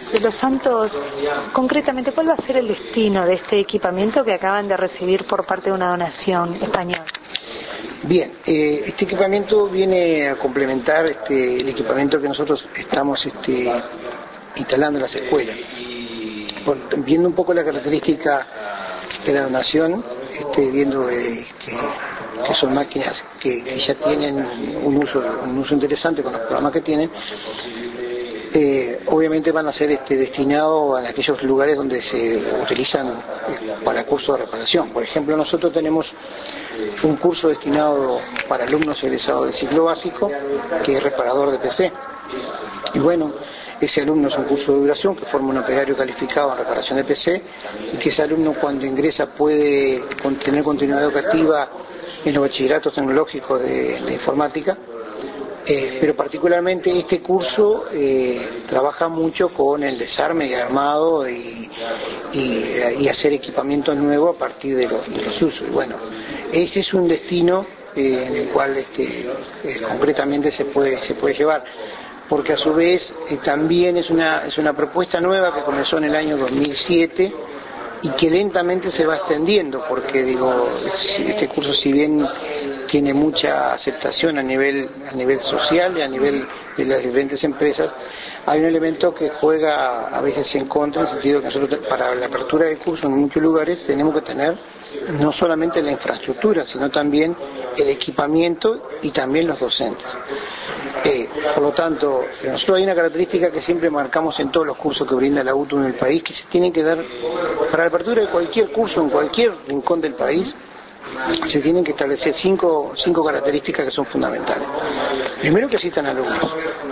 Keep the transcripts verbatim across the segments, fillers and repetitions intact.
De los Santos, concretamente, ¿cuál va a ser el destino de este equipamiento que acaban de recibir por parte de una donación española? Bien, eh, este equipamiento viene a complementar este, el equipamiento que nosotros estamos este, instalando en las escuelas. Por, viendo un poco la característica de la donación, este, viendo eh, que, que son máquinas que, que ya tienen un uso, un uso interesante con los programas que tienen, Eh, obviamente van a ser este, destinados a aquellos lugares donde se utilizan eh, para cursos de reparación. Por ejemplo, nosotros tenemos un curso destinado para alumnos egresados del ciclo básico, que es reparador de P C. Y bueno, ese alumno es un curso de duración que forma un operario calificado en reparación de P C, y que ese alumno cuando ingresa puede tener continuidad educativa en los bachilleratos tecnológicos de, de informática. Eh, pero particularmente este curso eh, trabaja mucho con el desarme y armado y, y, y hacer equipamientos nuevos a partir de los, de los usos. Y bueno, ese es un destino eh, en el cual este, eh, concretamente se puede, se puede llevar, porque a su vez eh, también es una, es una propuesta nueva que comenzó en el año dos mil siete y que lentamente se va extendiendo, porque digo, este curso, si bien tiene mucha aceptación a nivel a nivel social y a nivel de las diferentes empresas, hay un elemento que juega a veces en contra, en el sentido que nosotros para la apertura del curso en muchos lugares tenemos que tener no solamente la infraestructura, sino también el equipamiento y también los docentes. Eh, por lo tanto, nosotros hay una característica que siempre marcamos en todos los cursos que brinda la U T U en el país, que se tienen que dar para la apertura de cualquier curso en cualquier rincón del país. Se tienen que establecer cinco, cinco características que son fundamentales. Primero, que existan alumnos,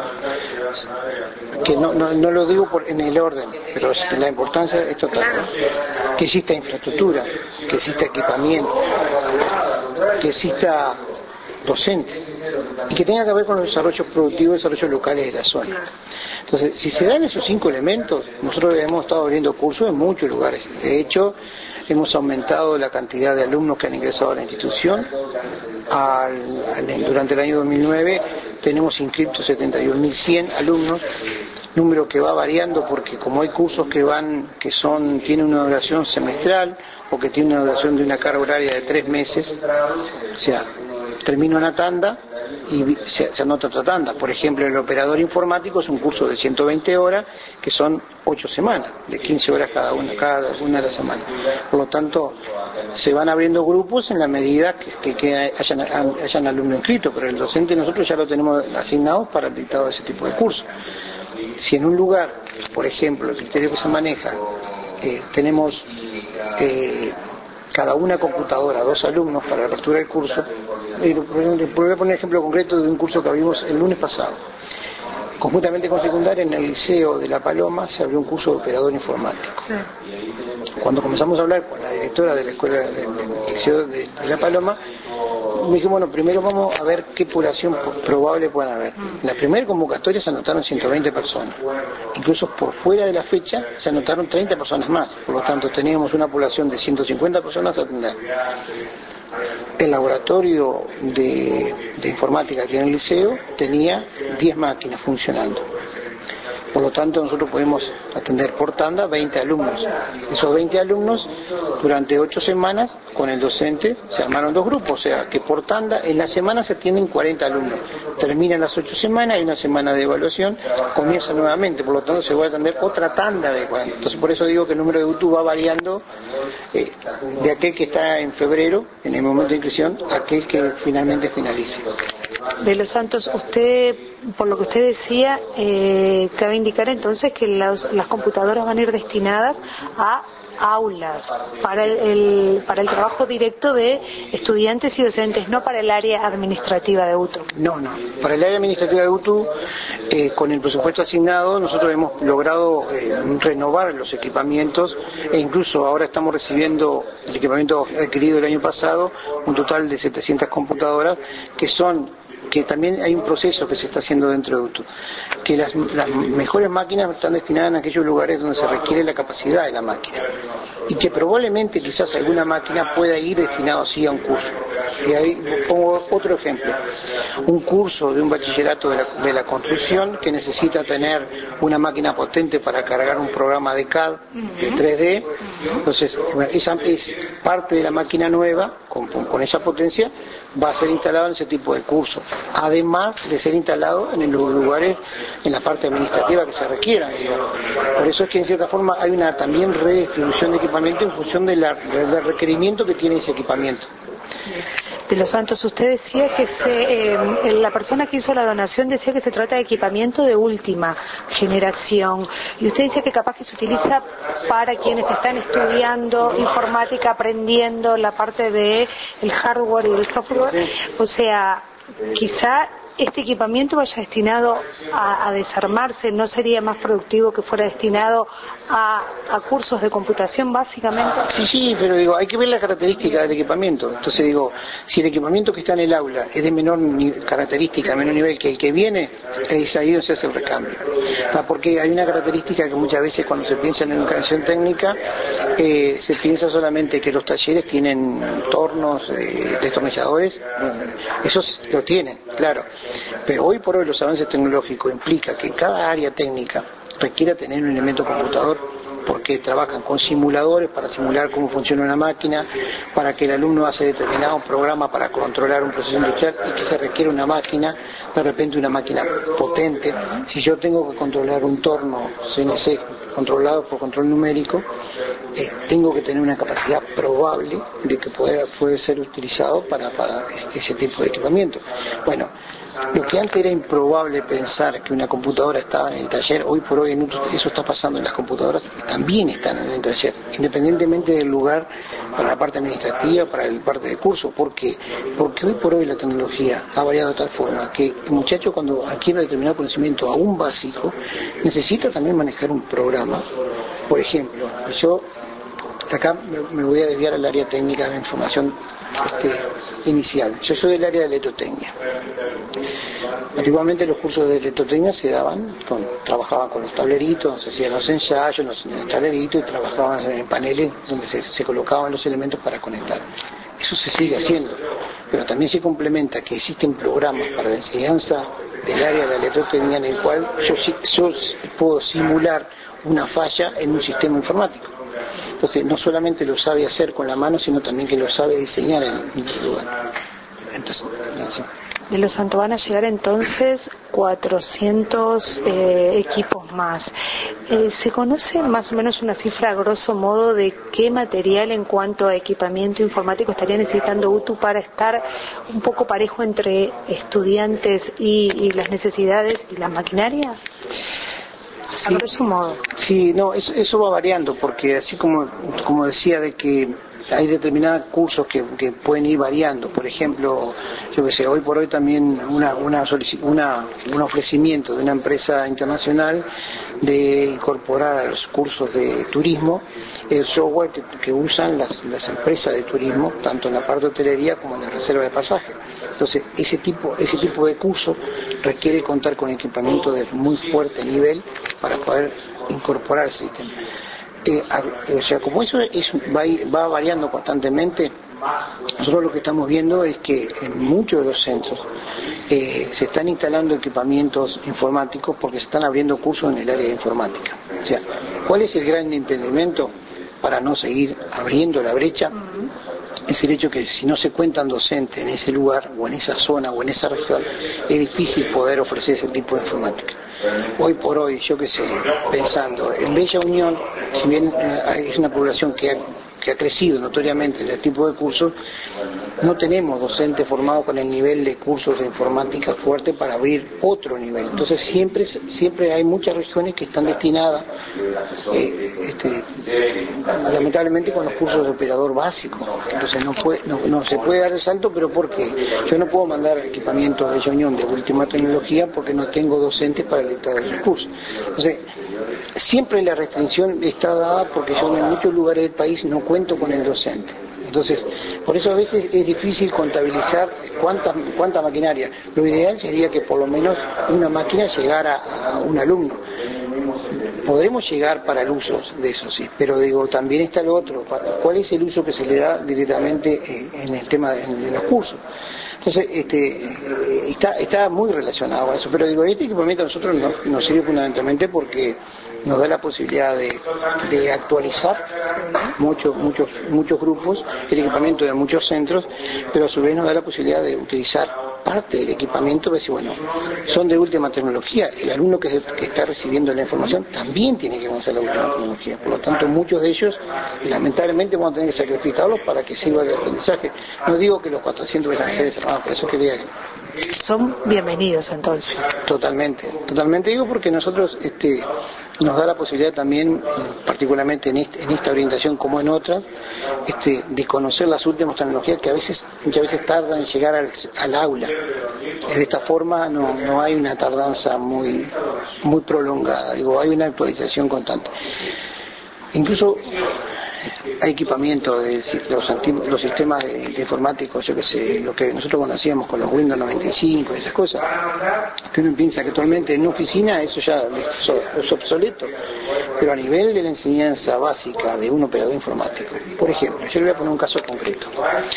que no, no, no lo digo por, en el orden, pero la importancia es total. Que exista infraestructura, que exista equipamiento, que exista docentes, y que tenga que ver con los desarrollos productivos y desarrollos locales de la zona. Entonces, si se dan esos cinco elementos, nosotros hemos estado abriendo cursos en muchos lugares. De hecho, hemos aumentado la cantidad de alumnos que han ingresado a la institución. Al, al, durante el año dos mil nueve tenemos inscriptos setenta y un mil cien alumnos, número que va variando porque como hay cursos que van que son tienen una duración semestral o que tienen una duración de una carga horaria de tres meses, o sea, termina una tanda y se, se anota otra tanda. Por ejemplo, el operador informático es un curso de ciento veinte horas, que son ocho semanas, de quince horas cada una, cada una de las semanas. Por lo tanto, se van abriendo grupos en la medida que, que, que hayan, hayan alumnos inscritos, pero el docente nosotros ya lo tenemos asignado para el dictado de ese tipo de cursos. Si en un lugar, por ejemplo, el criterio que se maneja, eh, tenemos eh, cada una computadora, dos alumnos para la apertura del curso. Eh, voy a poner un ejemplo concreto de un curso que abrimos el lunes pasado. Conjuntamente con secundaria, en el Liceo de La Paloma se abrió un curso de operador informático. Cuando comenzamos a hablar con la directora de la escuela del, del Liceo de, de La Paloma, me dijimos, bueno, primero vamos a ver qué población probable puedan haber. En la primera convocatoria se anotaron ciento veinte personas. Incluso por fuera de la fecha se anotaron treinta personas más. Por lo tanto, teníamos una población de ciento cincuenta personas a atender. El laboratorio de, de informática aquí en el liceo tenía diez máquinas funcionando. Por lo tanto, nosotros podemos atender por tanda veinte alumnos. Esos veinte alumnos, durante ocho semanas, con el docente, se armaron dos grupos. O sea, que por tanda, en la semana se atienden cuarenta alumnos. Terminan las ocho semanas, hay una semana de evaluación, comienza nuevamente. Por lo tanto, se va a atender otra tanda de cuarenta. Entonces, por eso digo que el número de U T U va variando eh, de aquel que está en febrero, en el momento de inscripción, a aquel que finalmente finalice. De los Santos, usted, por lo que usted decía, eh, cabe indicar entonces que las, las computadoras van a ir destinadas a aulas, para el, para el trabajo directo de estudiantes y docentes, no para el área administrativa de U T U. No, no, para el área administrativa de U T U, eh, con el presupuesto asignado, nosotros hemos logrado eh, renovar los equipamientos e incluso ahora estamos recibiendo el equipamiento adquirido el año pasado, un total de setecientas computadoras, que son que también hay un proceso que se está haciendo dentro de U T U, que las, las mejores máquinas están destinadas en aquellos lugares donde se requiere la capacidad de la máquina y que probablemente quizás alguna máquina pueda ir destinada así a un curso. Y ahí pongo otro ejemplo, un curso de un bachillerato de la, de la construcción que necesita tener una máquina potente para cargar un programa de C A D, de tres D, entonces esa es parte de la máquina nueva, con, con esa potencia, va a ser instalado en ese tipo de cursos, además de ser instalado en los lugares, en la parte administrativa que se requiera, digamos. Por eso es que en cierta forma hay una también redistribución de equipamiento en función de la, del requerimiento que tiene ese equipamiento. De los Santos, usted decía que se, eh, la persona que hizo la donación decía que se trata de equipamiento de última generación, y usted dice que capaz que se utiliza para quienes están estudiando informática, aprendiendo la parte de el hardware y el software, o sea, quizá este equipamiento vaya destinado a, a desarmarse. ¿No sería más productivo que fuera destinado a, a cursos de computación, básicamente? Sí, sí, pero digo, hay que ver las características del equipamiento. Entonces digo, si el equipamiento que está en el aula es de menor ni- característica, menor nivel que el que viene, es ahí donde se hace el recambio. Ah, porque hay una característica que muchas veces cuando se piensa en educación técnica, eh, se piensa solamente que los talleres tienen tornos, eh, destornilladores, eh, esos lo tienen, claro. Pero hoy por hoy los avances tecnológicos implica que cada área técnica requiera tener un elemento computador, porque trabajan con simuladores para simular cómo funciona una máquina, para que el alumno hace determinado programa para controlar un proceso industrial y que se requiere una máquina, de repente una máquina potente. Si yo tengo que controlar un torno C N C controlado por control numérico, eh, tengo que tener una capacidad probable de que pueda, puede ser utilizado para, para este, ese tipo de equipamiento. Bueno, lo que antes era improbable pensar que una computadora estaba en el taller, hoy por hoy eso está pasando en las computadoras, también están en el taller, independientemente del lugar, para la parte administrativa, para la parte de curso. ¿Por qué? Porque hoy por hoy la tecnología ha variado de tal forma que el muchacho, cuando adquiere determinado conocimiento aún básico, necesita también manejar un programa. Por ejemplo, yo acá me voy a desviar al área técnica de la información este, inicial. Yo soy del área de electrotecnia. Antiguamente los cursos de electrotecnia se daban, con, trabajaban con los tableritos, se hacían los ensayos los, en el tablerito y trabajaban en paneles donde se, se colocaban los elementos para conectar. Eso se sigue haciendo, pero también se complementa que existen programas para la enseñanza del área de la electrotecnia en el cual yo, yo puedo simular una falla en un sistema informático. Entonces no solamente lo sabe hacer con la mano, sino también que lo sabe diseñar en el lugar. Entonces, así. De los Santos van a llegar entonces cuatrocientos eh, equipos más. Eh, ¿Se conoce más o menos una cifra a grosso modo de qué material en cuanto a equipamiento informático estaría necesitando U T U para estar un poco parejo entre estudiantes y, y las necesidades y la maquinaria? Sí, a grosso modo. Sí, no, eso, eso va variando, porque así como, como decía de que hay determinados cursos que, que pueden ir variando. Por ejemplo, yo que sé, hoy por hoy también una, una, una, un ofrecimiento de una empresa internacional de incorporar a los cursos de turismo el software que, que usan las, las empresas de turismo, tanto en la parte de hotelería como en la reserva de pasajes. Entonces, ese tipo, ese tipo de curso requiere contar con equipamiento de muy fuerte nivel para poder incorporar ese sistema. Eh, o sea, como eso es, va, va variando constantemente, nosotros lo que estamos viendo es que en muchos de los centros eh, se están instalando equipamientos informáticos porque se están abriendo cursos en el área de informática. O sea, ¿cuál es el gran impedimento para no seguir abriendo la brecha? Es el hecho que si no se cuentan docentes en ese lugar o en esa zona o en esa región, es difícil poder ofrecer ese tipo de informática. Hoy por hoy, yo que sé, pensando en Bella Unión, si bien eh, es una población que ha, que ha crecido notoriamente en este tipo de cursos, no tenemos docentes formados con el nivel de cursos de informática fuerte para abrir otro nivel. Entonces siempre siempre hay muchas regiones que están destinadas, eh, este, lamentablemente, con los cursos de operador básico. Entonces no, puede, no, no se puede dar el salto, pero ¿por qué? Yo no puedo mandar equipamiento de Bella Unión de última tecnología porque no tengo docentes para el dictado de esos cursos. Entonces, siempre la restricción está dada porque yo en muchos lugares del país no cuento con el docente. Entonces, por eso a veces es difícil contabilizar cuánta, cuánta maquinaria. Lo ideal sería que por lo menos una máquina llegara a un alumno. podremos llegar para el uso de eso, sí, pero digo, también está lo otro, ¿cuál es el uso que se le da directamente en el tema de, en los cursos? Entonces, este, está, está muy relacionado a eso, pero digo, este equipamiento a nosotros nos, nos sirve fundamentalmente porque nos da la posibilidad de, de actualizar muchos muchos muchos grupos, el equipamiento de muchos centros, pero a su vez nos da la posibilidad de utilizar parte del equipamiento, decir, bueno, son de última tecnología, el alumno que, que está recibiendo la información también tiene que conocer la última tecnología, por lo tanto muchos de ellos lamentablemente vamos a tener que sacrificarlos para que sirva de aprendizaje. No digo que los cuatrocientos vayan a ser desarmados, por eso quería que... Son bienvenidos entonces. Totalmente, totalmente digo porque nosotros este, nos da la posibilidad también, particularmente en, este, en esta orientación como en otras, este, de conocer las últimas tecnologías que a veces muchas veces tardan en llegar al, al aula. De esta forma no, no hay una tardanza muy, muy prolongada, digo, hay una actualización constante. Incluso hay equipamiento de los, antiguos, los sistemas de, de informáticos, yo que sé, lo que nosotros conocíamos con los Windows noventa y cinco y esas cosas, que uno piensa que actualmente en una oficina eso ya es obsoleto, pero a nivel de la enseñanza básica de un operador informático, por ejemplo, yo le voy a poner un caso concreto.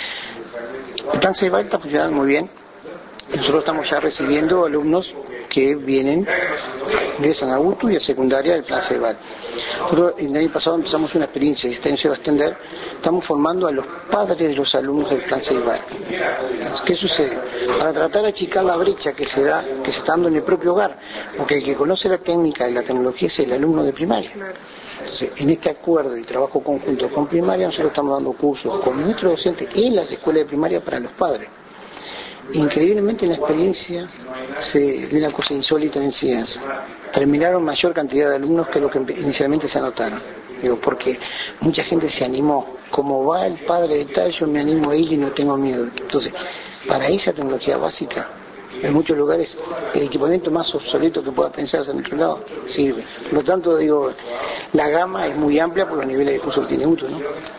El plan Ceibal está funcionando muy bien. Nosotros estamos ya recibiendo alumnos que vienen de San Agustín y a secundaria del plan Ceibal. Nosotros el año pasado empezamos una experiencia y este año se va a extender. Estamos formando a los padres de los alumnos del plan Ceibal. ¿Qué sucede? Para tratar de achicar la brecha que se da, que se está dando en el propio hogar, porque el que conoce la técnica y la tecnología es el alumno de primaria. Entonces, en este acuerdo y trabajo conjunto con primaria, nosotros estamos dando cursos con nuestros docentes en las escuelas de primaria para los padres. Increíblemente en la experiencia se dio una cosa insólita en enseñanza. Terminaron mayor cantidad de alumnos que lo que inicialmente se anotaron. Digo, porque mucha gente se animó. Como va el padre de tal, yo me animo a ir y no tengo miedo. Entonces, para esa tecnología básica, en muchos lugares el equipamiento más obsoleto que pueda pensarse en otro lado sirve. Por lo tanto, digo, la gama es muy amplia por los niveles de curso que tiene U T U, ¿no?